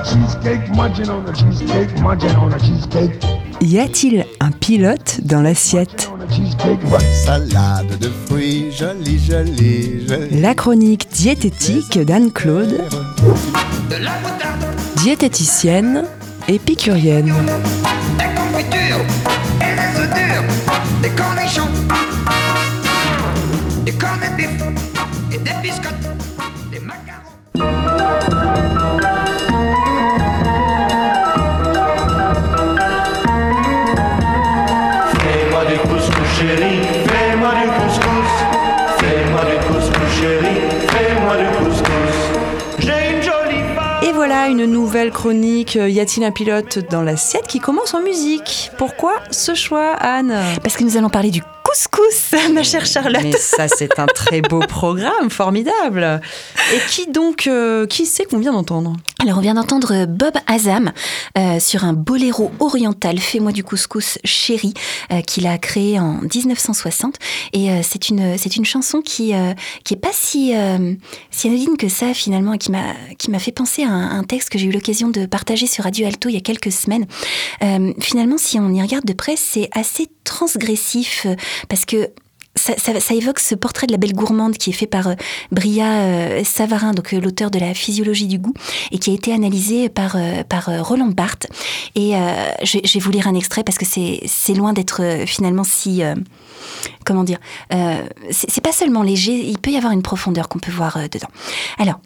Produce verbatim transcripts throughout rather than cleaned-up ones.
cheesecake, munching on the cheesecake, munching on the cheesecake. Y a-t-il un pilote dans l'assiette ? Salade de fruits, jolie, jolie, jolie. La chronique diététique d'Anne-Claude, diététicienne épicurienne. Des confitures et des œufs durs, des cornichons, des cornets de bif et des biscottes, des macarons. Fais-moi du couscous chéri, fais-moi du couscous. Fais-moi du couscous chéri, fais-moi du couscous. J'ai une jolie femme. Et voilà une nouvelle chronique. Y a-t-il un pilote dans l'assiette qui commence en musique ? Pourquoi ce choix, Anne ? Parce que nous allons parler du couscous, ma chère Charlotte. Mais ça, c'est un très beau programme, formidable. Et qui donc, euh, qui c'est qu'on vient d'entendre ? Alors, on vient d'entendre Bob Azam euh, sur un boléro oriental, Fais-moi du couscous chéri, euh, qu'il a créé en dix-neuf cent soixante. Et euh, c'est une c'est une chanson qui euh, qui est pas si euh, si anodine que ça finalement, et qui m'a qui m'a fait penser à un, un texte que j'ai eu l'occasion de partager sur Radio Alto il y a quelques semaines. Euh, finalement, si on y regarde de près, c'est assez transgressif euh, parce que Ça, ça, ça évoque ce portrait de la belle gourmande qui est fait par euh, Bria euh, Savarin, donc euh, l'auteur de la physiologie du goût, et qui a été analysé par euh, par euh, Roland Barthes. Et euh, je, je vais vous lire un extrait parce que c'est c'est loin d'être euh, finalement si euh, comment dire. Euh, c'est, c'est pas seulement léger, il peut y avoir une profondeur qu'on peut voir euh, dedans. Alors.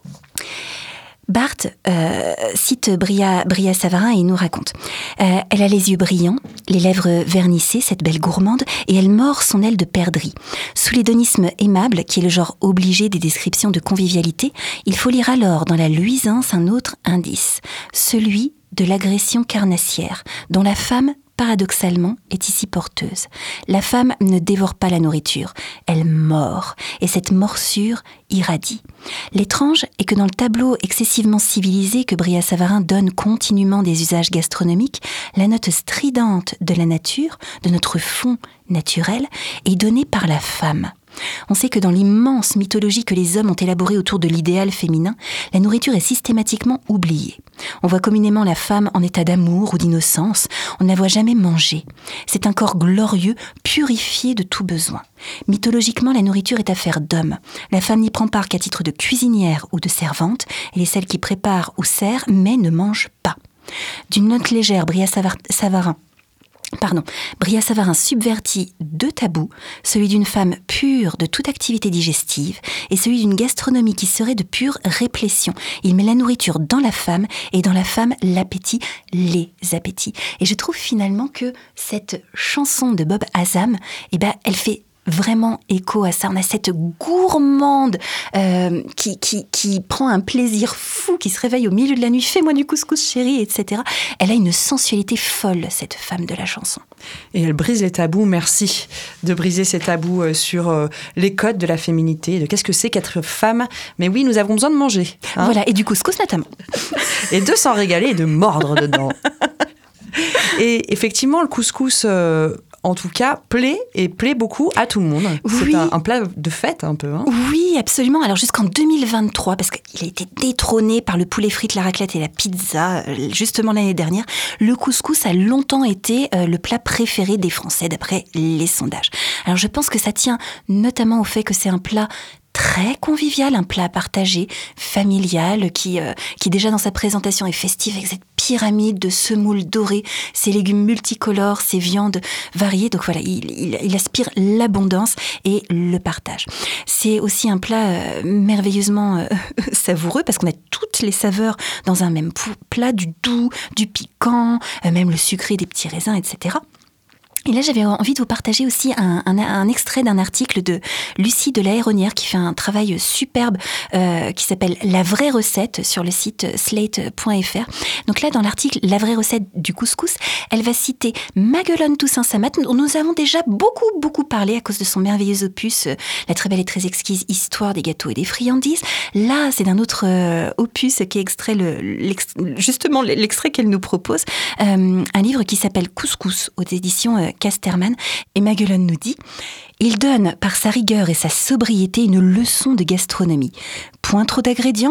Barthes euh, cite Bria, Bria Savarin et il nous raconte euh, « Elle a les yeux brillants, les lèvres vernissées, cette belle gourmande, et elle mord son aile de perdrix. Sous l'hédonisme aimable, qui est le genre obligé des descriptions de convivialité, il faut lire alors dans la luisance un autre indice, celui de l'agression carnassière, dont la femme paradoxalement, est ici porteuse. La femme ne dévore pas la nourriture, elle mord, et cette morsure irradie. L'étrange est que dans le tableau excessivement civilisé que Bria Savarin donne continuellement des usages gastronomiques, la note stridente de la nature, de notre fond naturel, est donnée par la femme. On sait que dans l'immense mythologie que les hommes ont élaborée autour de l'idéal féminin, la nourriture est systématiquement oubliée. On voit communément la femme en état d'amour ou d'innocence, on ne la voit jamais manger. C'est un corps glorieux, purifié de tout besoin. Mythologiquement, la nourriture est affaire d'hommes. La femme n'y prend part qu'à titre de cuisinière ou de servante, elle est celle qui prépare ou sert, mais ne mange pas. D'une note légère, Bria Savarin Pardon, Bria Savarin subvertit deux tabous, celui d'une femme pure de toute activité digestive et celui d'une gastronomie qui serait de pure réplétion. Il met la nourriture dans la femme et dans la femme l'appétit, les appétits. Et je trouve finalement que cette chanson de Bob Azam, eh ben, elle fait vraiment écho à ça. On a cette gourmande euh, qui, qui, qui prend un plaisir fou, qui se réveille au milieu de la nuit, fais-moi du couscous chéri, et cetera. Elle a une sensualité folle, cette femme de la chanson. Et elle brise les tabous, merci de briser ces tabous sur euh, les codes de la féminité, de qu'est-ce que c'est qu'être femme. Mais oui, nous avons besoin de manger. Hein, voilà, et du couscous notamment. Et de s'en régaler et de mordre dedans. Et effectivement, le couscous... Euh, en tout cas, plaît et plaît beaucoup à tout le monde. Oui. C'est un, un plat de fête un peu. Hein. Oui, absolument. Alors jusqu'en deux mille vingt-trois, parce qu'il a été détrôné par le poulet frites, la raclette et la pizza, justement l'année dernière, le couscous a longtemps été le plat préféré des Français, d'après les sondages. Alors je pense que ça tient notamment au fait que c'est un plat très convivial, un plat partagé, familial, qui, euh, qui déjà dans sa présentation est festive avec cette pyramide de semoule dorée, ces légumes multicolores, ces viandes variées. Donc voilà, il, il, il aspire l'abondance et le partage. C'est aussi un plat euh, merveilleusement euh, savoureux parce qu'on a toutes les saveurs dans un même plat, du doux, du piquant, euh, même le sucré des petits raisins, et cetera. Et là, j'avais envie de vous partager aussi un, un, un extrait d'un article de Lucie de la Héronnière qui fait un travail superbe euh, qui s'appelle « La vraie recette » sur le site slate point f r. Donc là, dans l'article « La vraie recette du couscous », elle va citer Maguelone Toussaint Samat, dont nous avons déjà beaucoup, beaucoup parlé à cause de son merveilleux opus euh, « La très belle et très exquise histoire des gâteaux et des friandises ». Là, c'est d'un autre euh, opus qui est extrait le, l'ex, justement l'extrait qu'elle nous propose, euh, un livre qui s'appelle « Couscous » aux éditions euh, Casterman. Et Maguelone nous dit « Il donne, par sa rigueur et sa sobriété, une leçon de gastronomie. Point trop d'ingrédients,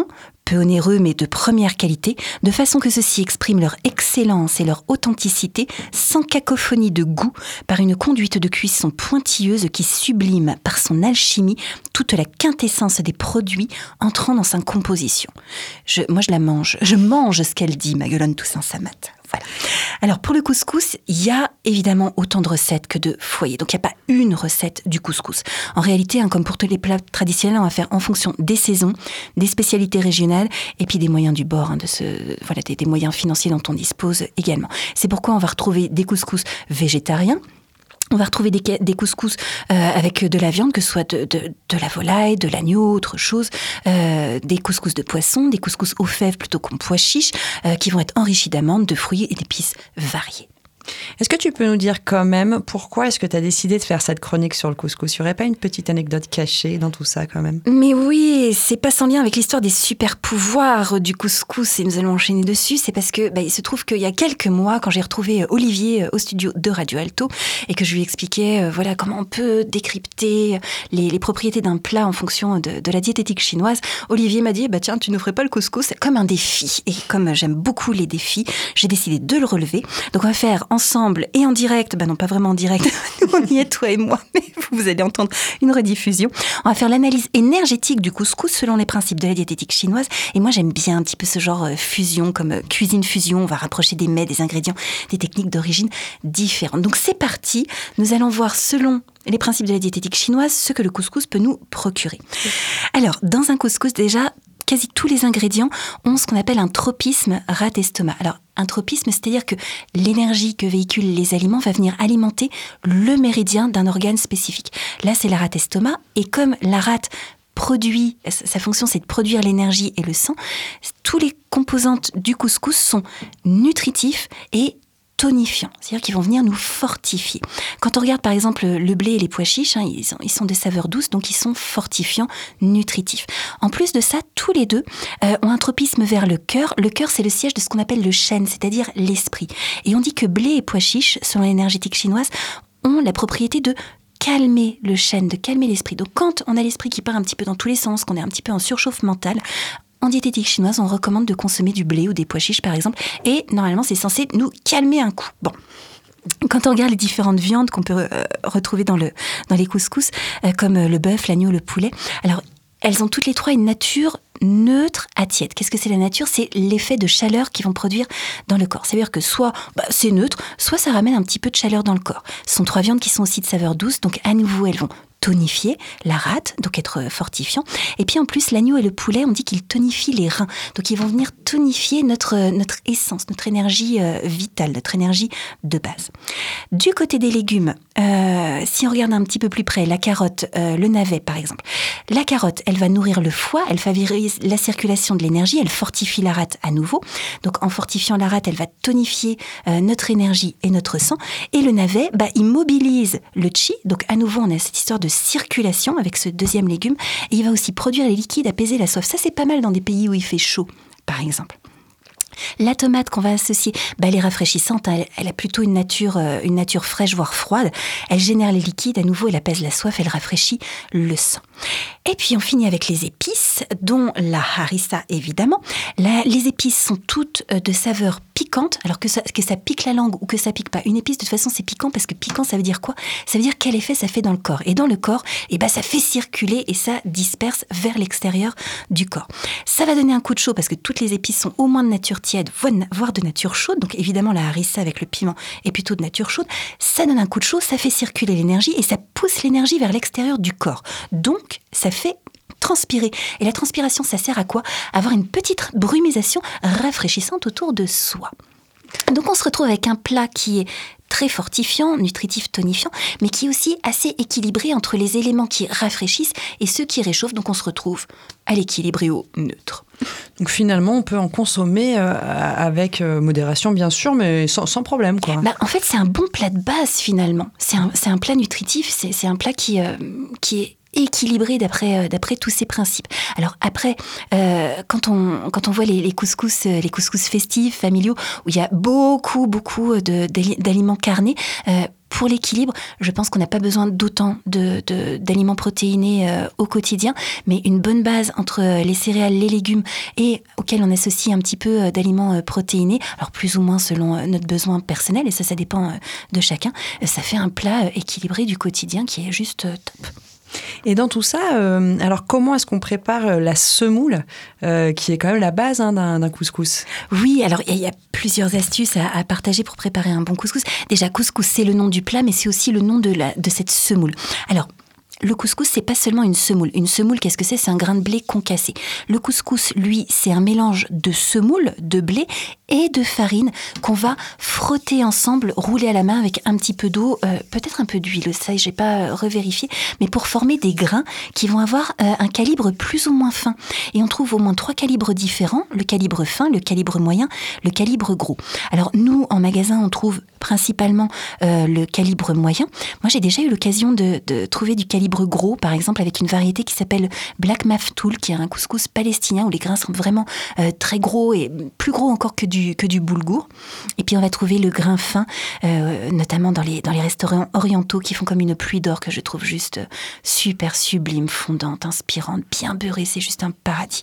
peu onéreux mais de première qualité, de façon que ceux-ci expriment leur excellence et leur authenticité sans cacophonie de goût, par une conduite de cuisson pointilleuse qui sublime par son alchimie toute la quintessence des produits entrant dans sa composition. Je, moi je la mange, je mange ce qu'elle dit, Maguelone Toussaint-Samat. Voilà. Alors pour le couscous, il y a évidemment autant de recettes que de foyers. Donc il n'y a pas une recette du couscous. En réalité, hein, comme pour tous les plats traditionnels, on va faire en fonction des saisons, des spécialités régionales et puis des moyens du bord, hein, de ce, voilà, des, des moyens financiers dont on dispose également. C'est pourquoi on va retrouver des couscous végétariens. On va retrouver des, des couscous euh, avec de la viande, que ce soit de, de, de la volaille, de l'agneau, autre chose, euh, des couscous de poisson, des couscous aux fèves plutôt qu'en pois chiches, euh, qui vont être enrichis d'amandes, de fruits et d'épices variées. Est-ce que tu peux nous dire quand même pourquoi est-ce que tu as décidé de faire cette chronique sur le couscous ? Il n'y aurait pas une petite anecdote cachée dans tout ça quand même ? Mais oui, c'est pas sans lien avec l'histoire des super pouvoirs du couscous et nous allons enchaîner dessus. C'est parce que bah, il se trouve qu'il y a quelques mois, quand j'ai retrouvé Olivier au studio de Radio Alto et que je lui expliquais euh, voilà comment on peut décrypter les, les propriétés d'un plat en fonction de, de la diététique chinoise, Olivier m'a dit bah tiens, tu ne ferais pas le couscous, c'est comme un défi. Et comme j'aime beaucoup les défis, j'ai décidé de le relever. Donc on va faire ensemble et en direct, ben non pas vraiment en direct, on y est toi et moi, mais vous allez entendre une rediffusion. On va faire l'analyse énergétique du couscous selon les principes de la diététique chinoise. Et moi j'aime bien un petit peu ce genre fusion, comme cuisine fusion. On va rapprocher des mets, des ingrédients, des techniques d'origine différentes. Donc c'est parti, nous allons voir selon les principes de la diététique chinoise ce que le couscous peut nous procurer. Alors dans un couscous déjà, quasi tous les ingrédients ont ce qu'on appelle un tropisme rat-estomac. Alors, un tropisme, c'est-à-dire que l'énergie que véhiculent les aliments va venir alimenter le méridien d'un organe spécifique. Là, c'est la rat-estomac, et comme la rate produit, sa fonction c'est de produire l'énergie et le sang, tous les composantes du couscous sont nutritifs et tonifiants, c'est-à-dire qu'ils vont venir nous fortifier. Quand on regarde par exemple le blé et les pois chiches, hein, ils, sont, ils sont de saveur douce, donc ils sont fortifiants, nutritifs. En plus de ça, tous les deux euh, ont un tropisme vers le cœur. Le cœur, c'est le siège de ce qu'on appelle le chêne, c'est-à-dire l'esprit. Et on dit que blé et pois chiches, selon l'énergétique chinoise, ont la propriété de calmer le chêne, de calmer l'esprit. Donc quand on a l'esprit qui part un petit peu dans tous les sens, qu'on est un petit peu en surchauffe mentale, en diététique chinoise, on recommande de consommer du blé ou des pois chiches, par exemple, et normalement, c'est censé nous calmer un coup. Bon. Quand on regarde les différentes viandes qu'on peut euh, retrouver dans, le, dans les couscous, euh, comme le bœuf, l'agneau, le poulet, alors, elles ont toutes les trois une nature neutre à tiède. Qu'est-ce que c'est la nature ? C'est l'effet de chaleur qu'ils vont produire dans le corps. C'est-à-dire que soit bah, c'est neutre, soit ça ramène un petit peu de chaleur dans le corps. Ce sont trois viandes qui sont aussi de saveur douce, donc à nouveau, elles vont tonifier la rate, donc être fortifiant. Et puis en plus, l'agneau et le poulet, on dit qu'ils tonifient les reins. Donc ils vont venir tonifier notre, notre essence, notre énergie euh, vitale, notre énergie de base. Du côté des légumes, euh, si on regarde un petit peu plus près, la carotte, euh, le navet par exemple. La carotte, elle va nourrir le foie, elle favorise la circulation de l'énergie, elle fortifie la rate à nouveau. Donc en fortifiant la rate, elle va tonifier euh, notre énergie et notre sang. Et le navet, bah, il mobilise le qi. Donc à nouveau, on a cette histoire de circulation avec ce deuxième légume, et il va aussi produire les liquides, apaiser la soif. Ça, c'est pas mal dans des pays où il fait chaud, par exemple. La tomate qu'on va associer, bah, elle est rafraîchissante, elle, elle a plutôt une nature, euh, une nature fraîche, voire froide. Elle génère les liquides, à nouveau, elle apaise la soif, elle rafraîchit le sang. Et puis on finit avec les épices, dont la harissa évidemment. La, les épices sont toutes euh, de saveur piquante, alors que ça, que ça pique la langue ou que ça pique pas. Une épice, de toute façon, c'est piquant parce que piquant, ça veut dire quoi ? Ça veut dire quel effet ça fait dans le corps. Et dans le corps, eh ben, ça fait circuler et ça disperse vers l'extérieur du corps. Ça va donner un coup de chaud parce que toutes les épices sont au moins de nature tiède, voire de nature chaude. Donc évidemment, la harissa avec le piment est plutôt de nature chaude. Ça donne un coup de chaud, ça fait circuler l'énergie et ça pousse l'énergie vers l'extérieur du corps. Donc, ça fait transpirer. Et la transpiration, ça sert à quoi ? À avoir une petite brumisation rafraîchissante autour de soi. Donc on se retrouve avec un plat qui est très fortifiant, nutritif, tonifiant, mais qui est aussi assez équilibré entre les éléments qui rafraîchissent et ceux qui réchauffent. Donc on se retrouve à l'équilibre et au neutre. Donc finalement, on peut en consommer euh, avec euh, modération, bien sûr, mais sans, sans problème, quoi. Bah, en fait, c'est un bon plat de base, finalement. C'est un, c'est un plat nutritif, c'est, c'est un plat qui, euh, qui est équilibré d'après, euh, d'après tous ces principes. Alors après, euh, quand, on, quand on voit les, les, couscous, les couscous festifs, familiaux, où il y a beaucoup, beaucoup de, d'aliments carnés, euh, pour l'équilibre, je pense qu'on n'a pas besoin d'autant de, de, d'aliments protéinés euh, au quotidien, mais une bonne base entre les céréales, les légumes et auxquels on associe un petit peu euh, d'aliments euh, protéinés, alors plus ou moins selon euh, notre besoin personnel, et ça, ça dépend euh, de chacun, euh, ça fait un plat euh, équilibré du quotidien qui est juste euh, top. Et dans tout ça, euh, alors comment est-ce qu'on prépare la semoule, euh, qui est quand même la base hein, d'un, d'un couscous ? Oui, alors il y, y a plusieurs astuces à, à partager pour préparer un bon couscous. Déjà, couscous, c'est le nom du plat, mais c'est aussi le nom de, la, de cette semoule. Alors, le couscous, c'est pas seulement une semoule. Une semoule, qu'est-ce que c'est ? C'est un grain de blé concassé. Le couscous, lui, c'est un mélange de semoule, de blé et de farine qu'on va frotter ensemble, rouler à la main avec un petit peu d'eau, euh, peut-être un peu d'huile, ça, j'ai pas revérifié, mais pour former des grains qui vont avoir euh, un calibre plus ou moins fin. Et on trouve au moins trois calibres différents, le calibre fin, le calibre moyen, le calibre gros. Alors, nous, en magasin, on trouve principalement euh, le calibre moyen. Moi, j'ai déjà eu l'occasion de, de trouver du calibre gros, par exemple, avec une variété qui s'appelle Black Maftoul, qui est un couscous palestinien où les grains sont vraiment euh, très gros et plus gros encore que du, que du boulgour. Et puis, on va trouver le grain fin, euh, notamment dans les, dans les restaurants orientaux qui font comme une pluie d'or que je trouve juste super sublime, fondante, inspirante, bien beurrée, c'est juste un paradis.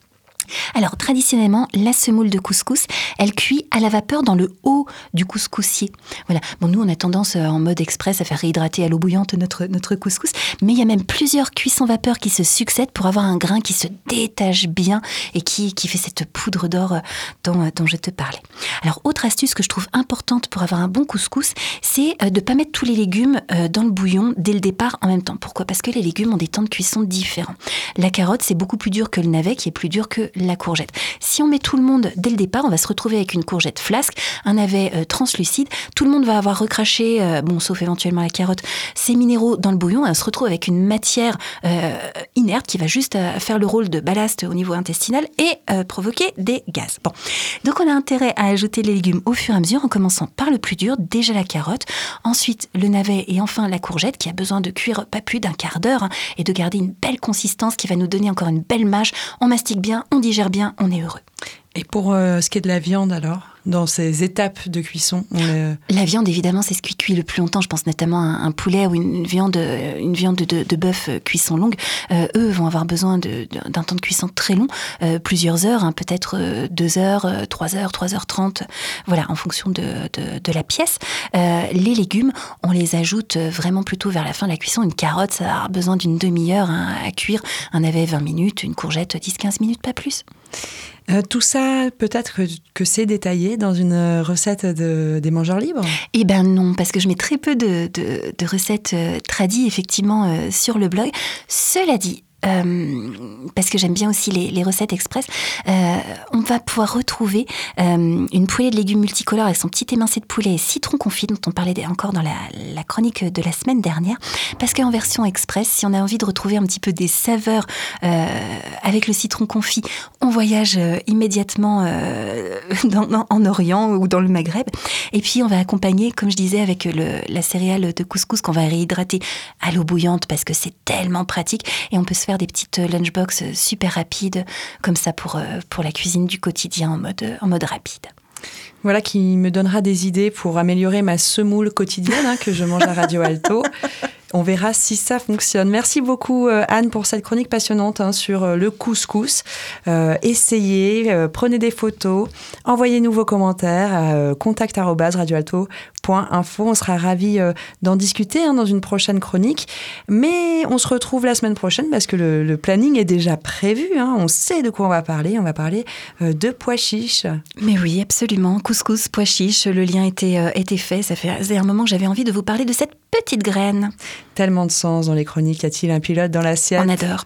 Alors, traditionnellement, la semoule de couscous, elle cuit à la vapeur dans le haut du couscoussier. Voilà. Bon, nous, on a tendance, euh, en mode express, à faire réhydrater à l'eau bouillante notre, notre couscous, mais il y a même plusieurs cuissons vapeur qui se succèdent pour avoir un grain qui se détache bien et qui, qui fait cette poudre d'or dont, dont je te parlais. Alors, autre astuce que je trouve importante pour avoir un bon couscous, c'est de ne pas mettre tous les légumes euh, dans le bouillon dès le départ en même temps. Pourquoi ? Parce que les légumes ont des temps de cuisson différents. La carotte, c'est beaucoup plus dur que le navet, qui est plus dur que la courgette. Si on met tout le monde dès le départ, on va se retrouver avec une courgette flasque, un navet euh, translucide, tout le monde va avoir recraché, euh, bon, sauf éventuellement la carotte, ses minéraux dans le bouillon, et on se retrouve avec une matière euh, inerte qui va juste euh, faire le rôle de ballast au niveau intestinal et euh, provoquer des gaz. Bon. Donc on a intérêt à ajouter les légumes au fur et à mesure, en commençant par le plus dur, déjà la carotte, ensuite le navet et enfin la courgette qui a besoin de cuire pas plus d'un quart d'heure hein, et de garder une belle consistance qui va nous donner encore une belle mâche. On mastique bien, on digère bien, on est heureux. Et pour euh, ce qui est de la viande alors, dans ces étapes de cuisson, on est... La viande, évidemment, c'est ce qui cuit le plus longtemps. Je pense notamment à un poulet ou une viande, une viande de, de bœuf cuisson longue. Euh, eux vont avoir besoin de, de, d'un temps de cuisson très long, euh, plusieurs heures, hein, peut-être euh, deux heures, euh, trois heures, trois heures trente, voilà, en fonction de, de, de la pièce. Euh, les légumes, on les ajoute vraiment plutôt vers la fin de la cuisson. Une carotte, ça a besoin d'une demi-heure hein, à cuire. Un navet, vingt minutes. Une courgette, dix à quinze minutes, pas plus. Euh, tout ça, peut-être que, que c'est détaillé dans une recette de, des mangeurs libres ? Eh ben non, parce que je mets très peu de, de, de recettes euh, tradies, effectivement, euh, sur le blog. Cela dit, Euh, parce que j'aime bien aussi les, les recettes express, euh, on va pouvoir retrouver euh, une poêlée de légumes multicolores avec son petit émincé de poulet et citron confit, dont on parlait encore dans la, la chronique de la semaine dernière, parce qu'en version express, si on a envie de retrouver un petit peu des saveurs euh, avec le citron confit, on voyage euh, immédiatement euh, dans, dans, en Orient ou dans le Maghreb, et puis on va accompagner, comme je disais, avec le, la céréale de couscous qu'on va réhydrater à l'eau bouillante, parce que c'est tellement pratique, et on peut se faire des petites lunchbox super rapides, comme ça pour, pour la cuisine du quotidien en mode, en mode rapide. Voilà qui me donnera des idées pour améliorer ma semoule quotidienne hein, que je mange à Radio Alto. On verra si ça fonctionne. Merci beaucoup euh, Anne pour cette chronique passionnante hein, sur euh, le couscous. Euh, essayez, euh, prenez des photos, envoyez-nous vos commentaires à euh, contact arobase radio alto point info. On sera ravis euh, d'en discuter hein, dans une prochaine chronique. Mais on se retrouve la semaine prochaine parce que le, le planning est déjà prévu. Hein. On sait de quoi on va parler. On va parler euh, de pois chiches. Mais oui, absolument. Couscous, pois chiches, le lien était, euh, était fait. Ça fait un moment que j'avais envie de vous parler de cette petite graine. Tellement de sens dans les chroniques. Y a-t-il un pilote dans l'assiette ? On adore.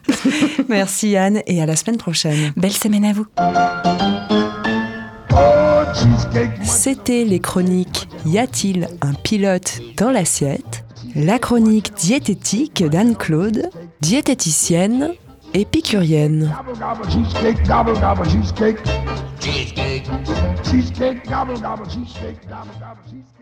Merci Anne et à la semaine prochaine. Belle semaine à vous. C'était les chroniques Y a-t-il un pilote dans l'assiette ? La chronique diététique d'Anne-Claude, diététicienne épicurienne. Gobble gobble cheesecake, gobble gobble cheesecake. Cheesecake. Cheesecake, gobble gobble cheesecake, gobble gobble cheesecake.